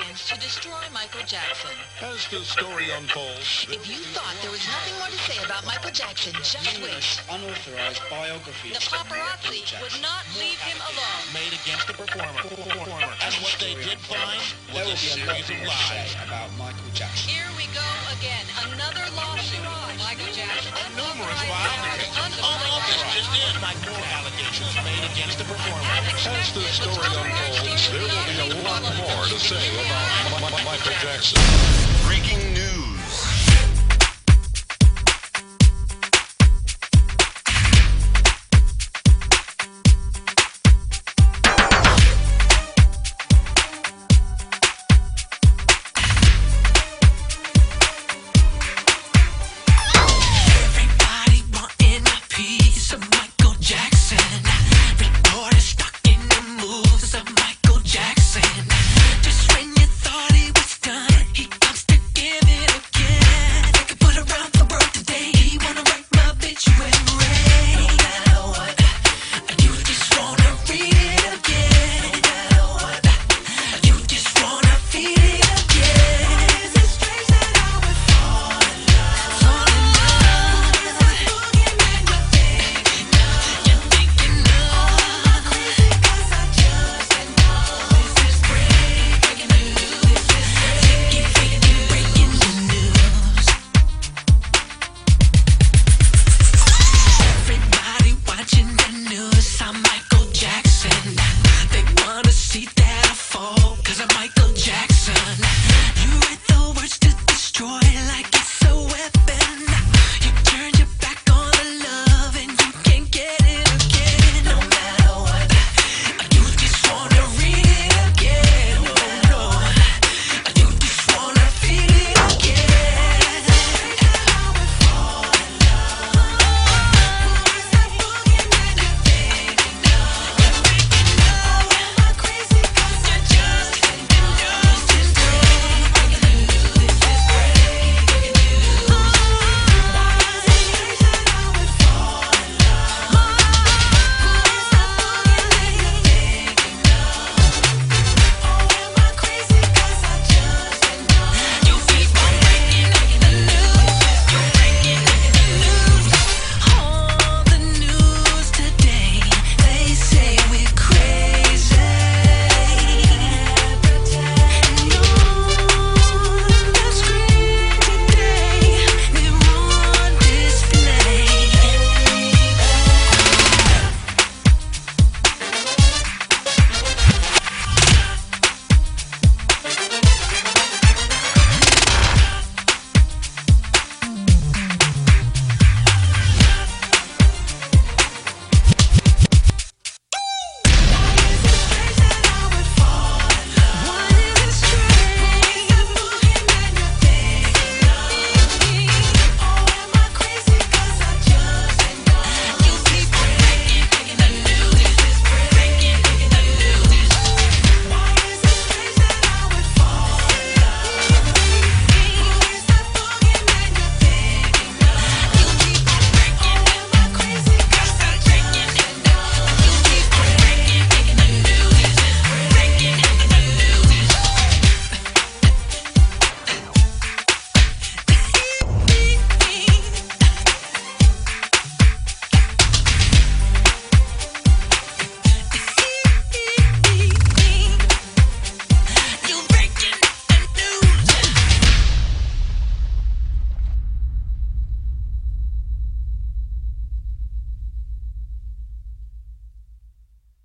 plans to destroy Michael Jackson. As the story unfolds, If you thought there was nothing more to say about Michael Jackson, just wait. Unauthorized biographies. The paparazzi would not leave him alone. Made against the performer. And what they did find There was will a be a lot series of more to say lies. about Michael Jackson. Here we go again. Another lawsuit. Michael Jackson. Numerous violations. This just in. Like more allegations made against the performer. as the story unfolds, there will be a lot more to say about Michael Jackson. Breaking news.